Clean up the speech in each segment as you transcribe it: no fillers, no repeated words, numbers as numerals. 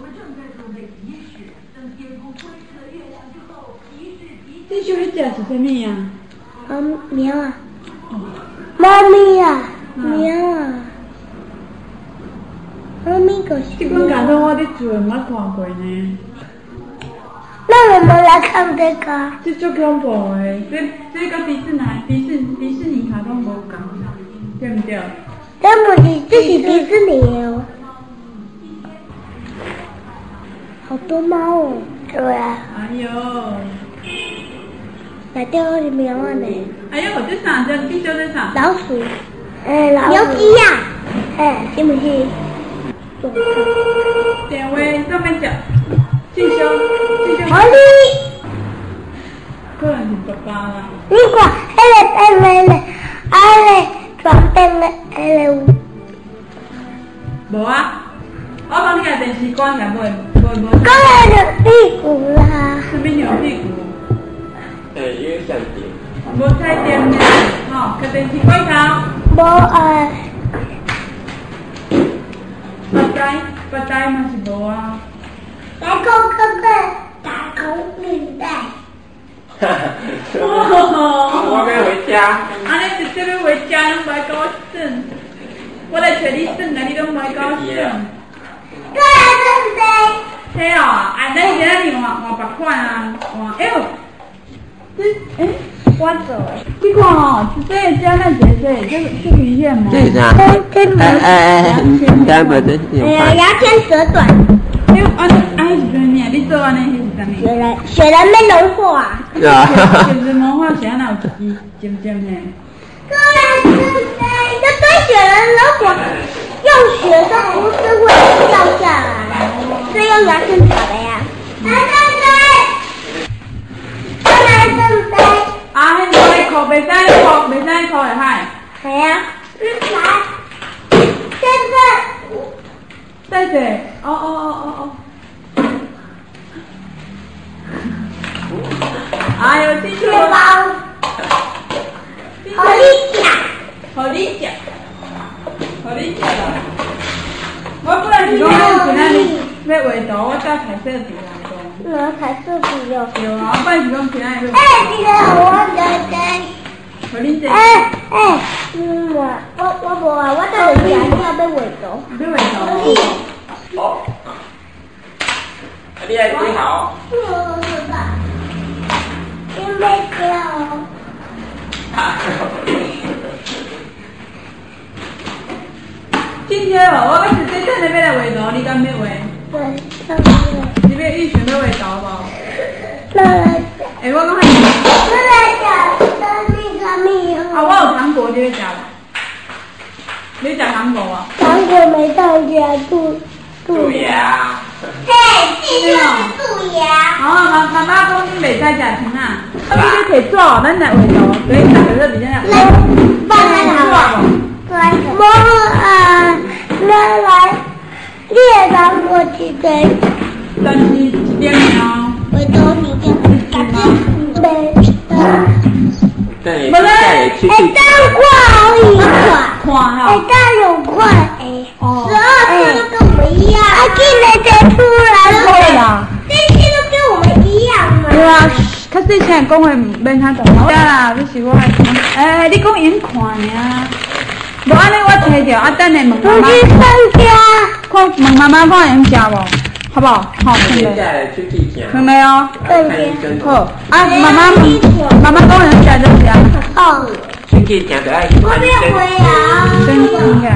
这小迄只是啥物啊？ 猫啊，猫咪啊，猫啊，猫咪个。 这款卡通我伫厝毋捌看过呢。 那我们来看这个。 这足恐怖的，这跟迪士尼卡通无共，对不对？ 这是迪士尼哦。好多猫哦。对啊。 哎呦。 来掉到里面了呢。 哎呦，这啥？这叫这啥？ 老鼠。老鼠。牛鸡呀。是不是？ 电话上面讲，进修。 好哩。 可能是爸爸啦。 你看，床边的有。 无啊，我帮你把电视关下，无。 关下就屁股啦。 什么牛屁股？ 因为闪电。 无彩电呢，吼，把电视关头。 无八台嘛是无啊。 打工领带。 我要回家。 安尼直接要回家，拢袂高兴。我来找你耍啦，你拢袂高兴。 过来准备。 嘿哦，啊，咱今仔日换别款啊，哎呦，我做诶。你看哦，这加那这明显吗？ 这啥？干不得。 牙签折断。 是啥物？你做安尼是啥物？ 雪人没融化。 是啊。 雪人融化是安那有一尖尖的。 过来准备。这堆雪人如果用雪都不是会掉下来，是用牙签打的呀。来准备。 啊，迄个裤袂使裤会海。 系啊。来， 再者，哦。哎呦，这面包。好你吃啦。我不然是讲咱今仔日要画图，我带彩色笔来讲。 彩色笔哦。 对啊，我不然是讲今仔日要。 这个我互你坐。 我无啊，我带回家，你要画图。 要画图。 哦。你还挺好。 因为掉。 今天哦，我要是真正的要来画图，你敢要画？ 对， 你预想要画图无？我讲还。啊，我有糖果，你要食无？你食糖果啊？ 糖果没到家，蛀牙。 嘿，这就是蛀牙。 妈妈讲你袂使食糖啊，你去摕纸，咱来画图，所以咱在这里向。 放在哪？来，列糖果几堆？ 但是一点哦。 会多你点，没。蛋块而已块，蛋有块，12次都跟我们一样。今天才出来了，这些都跟我们一样嘛。 对啊，较细声讲话免遐大声啦，这是我的。你讲因看尔，无安尼我摕着，等下问妈妈。 去上家。 看问妈妈看因食无，好不好？好，听没？听没有？好，妈妈讲因食就食。 哦。 去吃就爱去看医生。 真真个。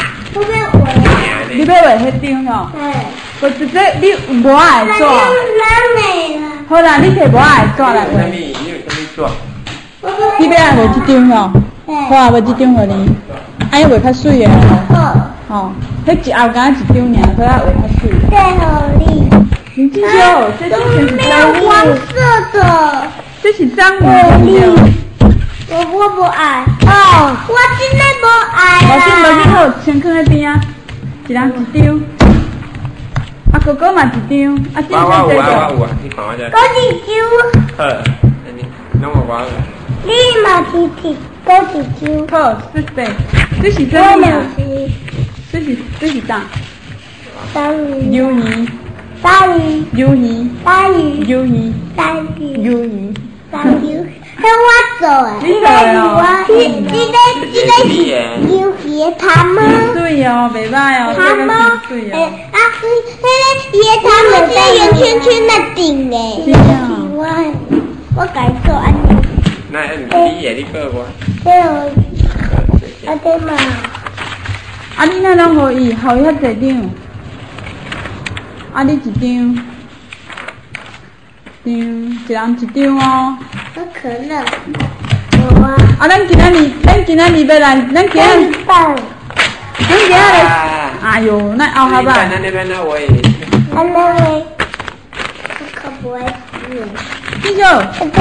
你要画迄张哦？我直接你无爱纸。好啦，你摕无爱纸来画。 你有啥物纸？ 你要来画这张哦？好啊，画这张互你。安尼画较水个哦。哦，迄一后敢一张尔，所以画较水。 对哦，你。 你这些这全是脏物。 黄色的。 这是脏物。 我不爱。哦，我真的不爱啦。 无紧好，先放在边啊，一人一张。啊，哥哥嘛一张，啊，这我有啊，你看我这。 哥一张。 好，弄我。 你嘛是哥一张。 好，这是什么呀？这是啥？ 章鱼。 鱿鱼。 鲨鱼， 鱿鱼， 鲨鱼， 鱿鱼， 鲨鱼， 鱿鱼。 鲨鱼，向我走诶！ 你来哦。 这个是鱿鱼汤吗？ 水哦，袂歹哦， 汤吗？ 水哦。 啊，迄个鱼汤咪在圆圈圈那顶诶。是啊。我改做安尼。 那你也你过我。 对哦。啊对嘛。 啊，你那拢互伊遐济张？啊，你一张？一人一张哦。 喝可乐。有啊。 啊，咱今仔日要来，咱今仔日。哎呦，那后下吧。 那边那位。 那位。我可不会吃。 继续。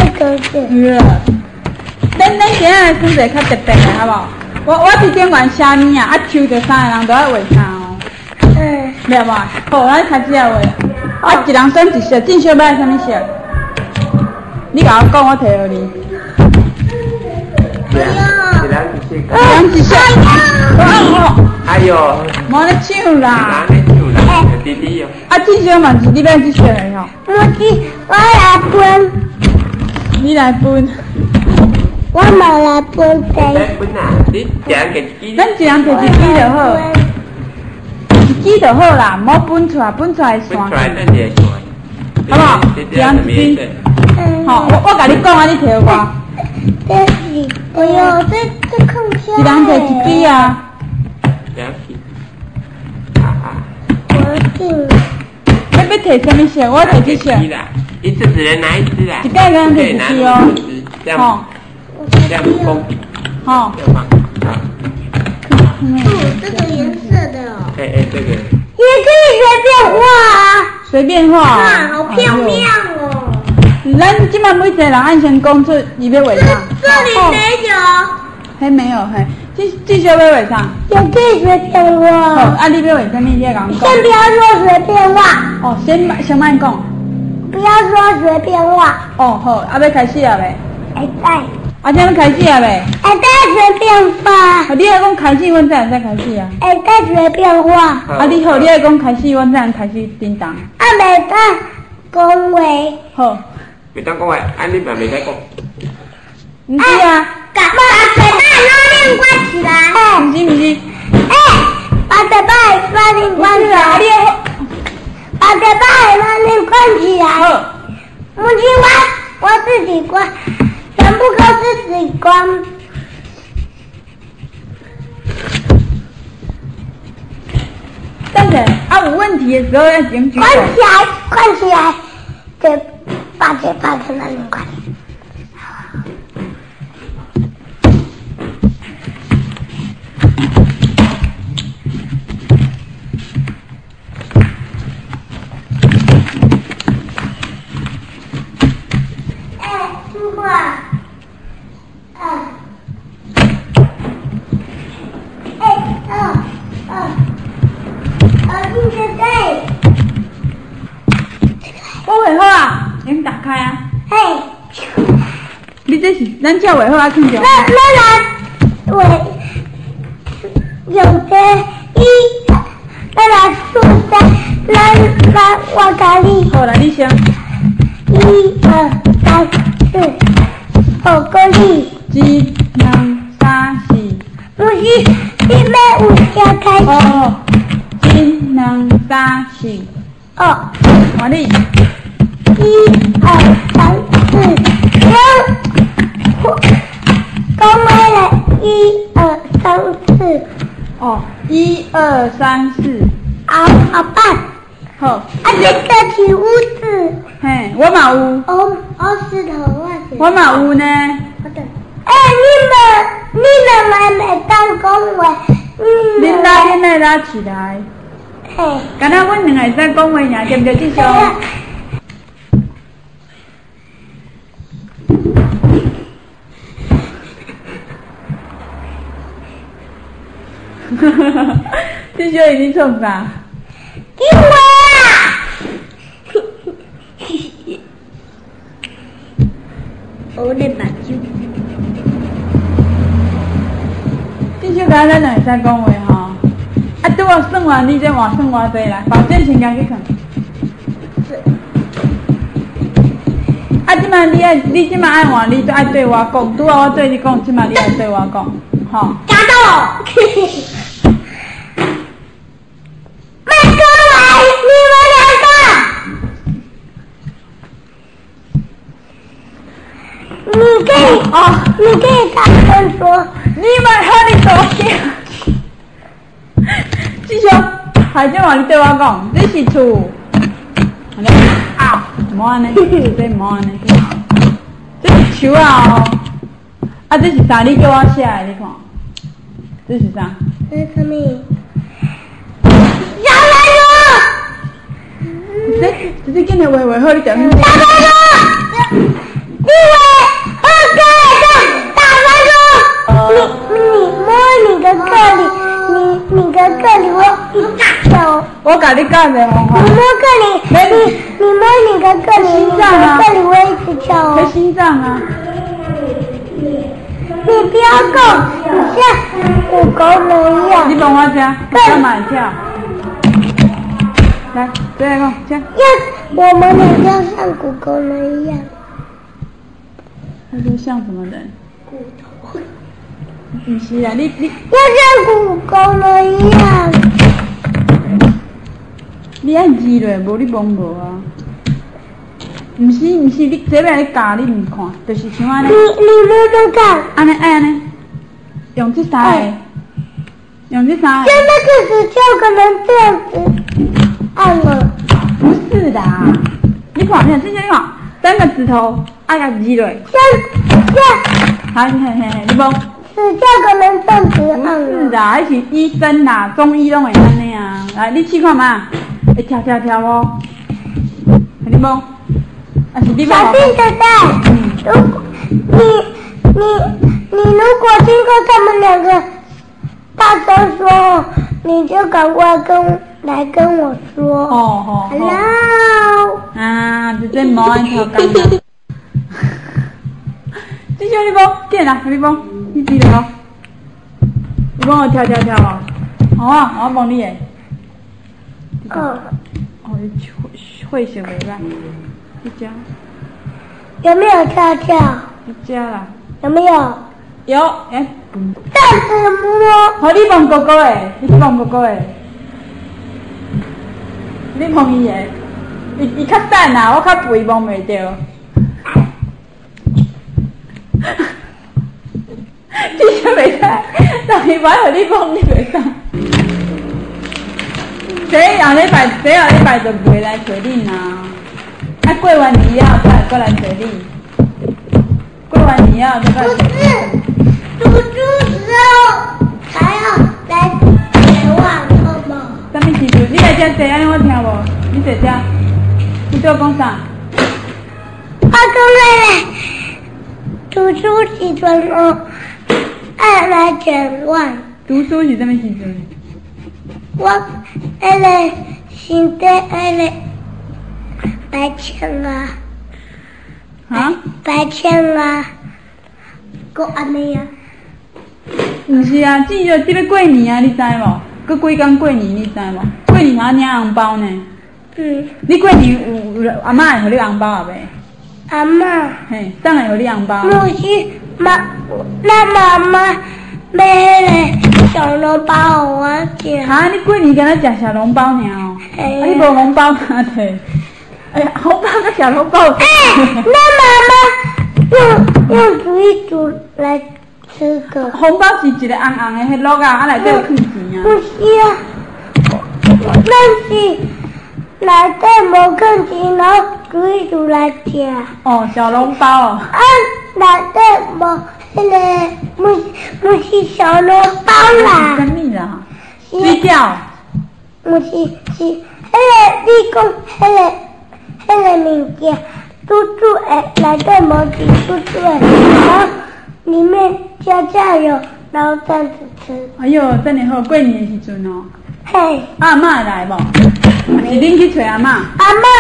咱今仔日算者较特别的，好不好？我伫顶管虾米啊，抽着3个人都要画衫哦。明白？好，咱开始来画。啊，一人选一色，正小要啥物色？你甲我讲，我摕互你。一色。 哎呦！ 无咧唱啦。 弟弟哦。 啊，正小嘛是你要这色的吼。 我来分。 你来分。 我嘛来分地。 来分啊！你一人摕一支。 咱一人摕一支就好。一支就好啦，唔好分出来，分出来算。 分出来咱就会算。 好不好？一人一支。好，我甲你讲啊，你摕我。 这是，哎呦，这空下。 一人摕一支啊。 我定。 要摕什么色？我摕这色。 一次只能拿一支啊。 一个人摕一支哦。 这样。这样不公平。 好。 这个颜色的哦。 这个。 也可以随便画啊。 随便画。 啊，好漂亮哦。 咱今晚每一个人按先讲出伊要画啥。 这里没有。 还没有嘿，继续要画啥？ 也可以随便画。 好，啊你要画啥物？你要讲。 先不要说随便画。 哦，先慢讲。 不要说随便画。 哦好，啊要开始啊未？ 在。 啊，这样开始啊未？ 再随便画。 你要讲开始，阮才开始啊。 再随便画。 啊，你好，你要讲开始，阮才开始叮当。 啊，袂当讲话。好。 袂当讲话，你嘛袂使讲。 唔是啊。 把嘴巴拉链关起来。 唔是。 把嘴巴拉链关起来。把嘴巴拉链关起来。好。母鸡我自己关。全部都自己关。 等等，啊，有问题的时候要先举手。 关起来，把嘴巴在那里关。 我画好啊，先打开啊。 嘿， 你这是咱叫画好啊，看着。 那来画有的那来数三，那我教你。 好啦，你先。 1、2、3、4，5个你。 1、2、3、4。 不是，你要有加开始。 哦。1、2、3、4。 哦。 换你。 1、2、3、4，讲买了1、2、3、4。 哦，1、2、3、4。 好办。 好。 啊，这个是屋子。 嘿，我嘛有。 石头我嘛有呢。 你们还没当讲话。 恁拉起来。 嘿。 敢若阮两个会使讲话尔，对不对？继续。这小已经创啥？ 给我啊！我的目睭。 这小敢咱两会使讲话吼。啊，对我算完，你再换算偌济啦，保证先家去看。 摆你即摆爱换，你就爱对我讲，拄好我对你讲，即摆你爱对我讲，吼。 加豆。麦哥来，你们两个，你可以大声说， 你们和你多听。继续，还怎话你对我讲？这是厝。啊，唔好安尼，这唔好安尼。这是树啊哦，啊这是啥？你叫我写的，你看，这是啥？ 这是什么？小白鼠。 这今天画好，你讲。小白鼠，你画好可爱的大白鼠。你摸你的个里，你的个里会一大条。 我甲你教的方法。 你摸个里，你摸你的个里，你的个里会一直跳哦。 在心脏啊。 你不要动，你像虎狗人一样。 你帮我讲，干嘛跳？来，再来讲，讲。 我们也要像虎狗人一样。 他说像什么人？骨头。不是啊，你要像虎狗人一样。 你按字嘞，无你摸无啊？唔是，你这边你教你唔看，就是像安尼。 你摸摸看。 安尼安尼，用这三个，用这三个。 像那个指就可能这样子按了。 不是的，你看，你看，三个指头按下字嘞。好，你摸。 指甲可能这样子按了。 不是的，那是医生啦，中医拢会安尼啊。来，你试看嘛，会跳哦。你摸。啊，是你摸。 小心点带。你如果听过他们两个大声说，你就赶快来跟我说。 哦。 Hello。 啊，就这摸一条干的。这就你摸，点啦，你摸，你记得哦。你帮我跳哦。好啊，我帮你诶。哦，你会学袂歹，你加。 有没有跳跳？ 你加啦。 有没有？ 有， 这样子摸。 好，你摸哥哥诶，你摸哥哥诶。你摸伊诶，伊较瘦啦，我较肥摸袂着。你就袂使，但是摆互你摸你袂使。下礼拜就袂来找你啦。啊，过完年以后再过来找你。过完年以后再过来找你。 不是，读书时候还要来找我，好不好？ 什么时阵？你来这坐安尼我听无？你坐这，你对我讲啥？ 我讲来读书时阵哦，爱来找我。 读书是什么时阵？ 我那个现在那个白天啊，白天啊，过安尼啊。 不是啊，这要过年啊，你知无？搁几天过年，你知无？过年还领红包呢。你过年有阿嬷会互你红包啊未？ 阿嬷。 嘿，当然互你红包。 不是那妈妈买那个小笼包给我吃。 啊，你过年敢若食小笼包尔哦？啊，你无红包敢摕？哎呀，红包跟小笼包。 那妈妈用煮一煮来吃的。 红包是一个红红的迄落啊，内底有放钱啊。 不是啊，那是内底无放钱，然后煮一煮来吃。 哦，小笼包哦。 啊，内底无那个，不是小笼包啦。 什么啦？水饺。 不是，那个你讲那个物件，煮的内底无钱，煮的，然后里面加酱油，然后这样子吃。 哎呦，真的好，过年的时阵哦。 嘿。 阿嬷会来无？是恁去找阿嬷？ 阿嬷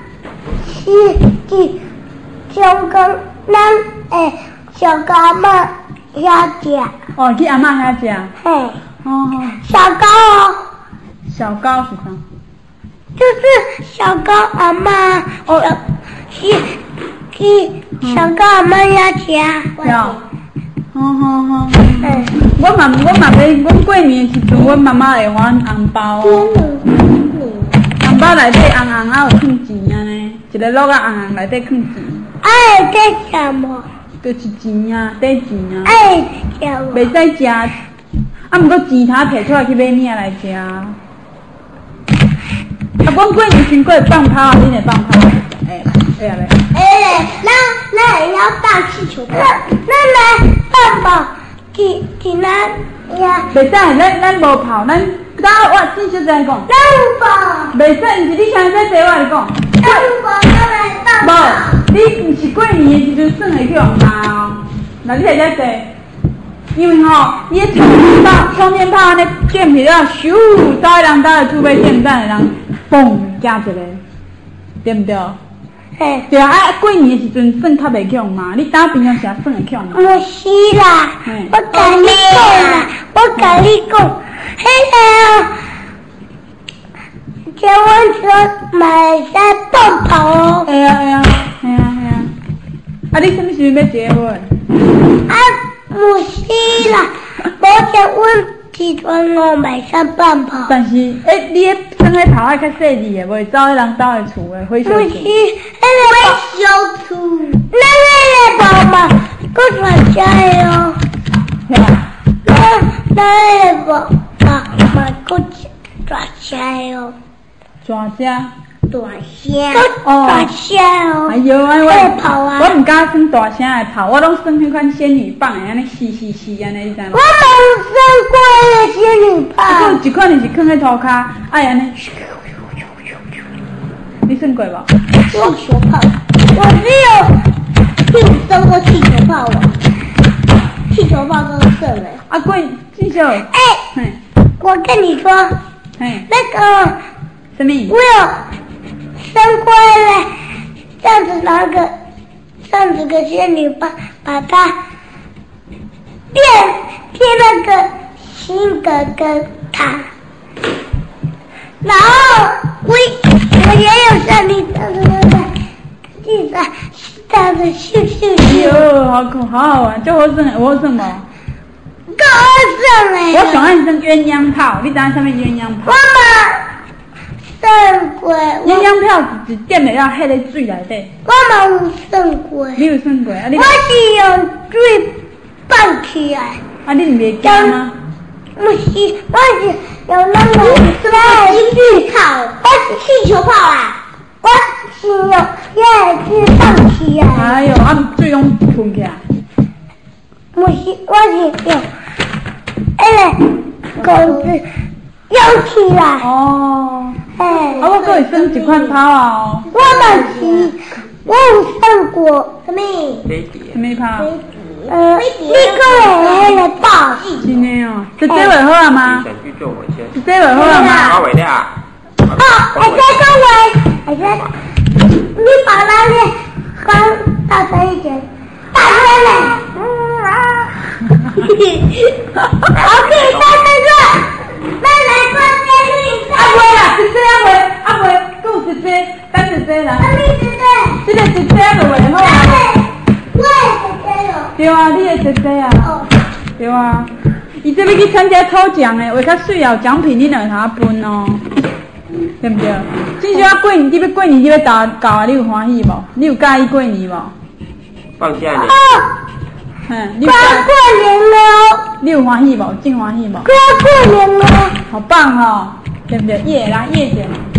是上跟咱小高阿嬷遐食。 哦，去阿嬷遐食。 嘿。 哦。 小高哦。 小高是啥？ 就是小高阿嬷哦，是去想跟阿妈要钱。 有。好。我嘛要，阮过年的时阵，阮妈妈会还红包哦。红包内底红啊有放钱啊呢，一个落啊红内底放钱。 爱在什么？ 就是钱啊，底钱啊。 爱什么？ 袂使食，啊，毋过钱头摕出来去买咩来食？啊，阮过年先过放炮，恁会放炮？会啊咧。 那也要放气球炮。那来放炮，几咱呀？ 袂使，咱无炮，咱我正小在讲。 咱有炮。 袂使，毋是你听在对我来讲。 咱有炮，咱来放炮。 无，你毋是过年的时阵算会去用嘛哦？那你会在坐？因为吼，伊迄冲天炮安尼点起了，咻，倒一人倒来厝尾点，等的人嘣加一个，对毋对？ 嘿。 对啊，过年的时阵算较袂强嘛，你打平常时算会强嘛？ 不是啦，我跟你讲啦，迄个结婚时买在放炮哦。 会啊。啊，你什么时候要结婚？ 啊，不是啦，我结婚时阵我买在放炮。 但是，你迄生迄炮爱较细致的，袂走迄人兜的厝的火烧厝。 不是，火烧厝。那个炮嘛，搁传家的哦。 是啊。 那个炮嘛搁传家的哦。 抓家。 大声，大声哦！ 哎呦，我唔敢耍大声的炮，我拢耍迄款仙女棒的，安尼嘶安尼，你知无？ 我冇耍过那仙女棒。 还有一款就是放喺涂骹，爱安尼。你耍过无？ 气球炮，我只有耍过气球炮哦。气球炮都是耍的。 啊，过至少。 我跟你说，那个什么？ 我有。生过来，这样子个仙女棒，把它贴那个新的跟它，然后我也有像你这样子地上这样子咻。 哟，好好玩，就好耍的，我耍无。 够好耍的。 我上爱耍鸳鸯炮，你知影什么鸳鸯炮？ 耍过， 鸳鸯票是点的要迄个水内底。 我嘛有耍过。 你有耍过啊？ 我是用水放起来。 啊，你唔袂惊吗？ 不是，我是用那个气球炮，我是气球炮啊！我是用水放起来。 哎呦，啊，水拢喷起来。 不是，我是用那个钩子用起来。 哦。 哎。 啊，我搁会耍一款炮啊。 我嘛是，我有耍过什么？ 什么炮？ 你个人来报。 真的哦，这袂好啊吗？这袂好啊吗？ 我为了。 还在各位，你把那里放大声一点，大声嘞。OK， 再来过生日。 啊袂啦，一岁啊袂，够一岁，等一岁啦。这个一岁就袂好啊。对啊，你的姐姐啊，对啊，伊这要去参加抽奖的，为较水啊，有奖品你就会通分哦，对不对？至少过年，你要过年，你要搞啊，你有欢喜无？你有介意过年无？ 放假呢？ 你有过年了。 你有欢喜无？真欢喜无？ 快要过年了。 好棒哦，对不对？耶，来耶姐。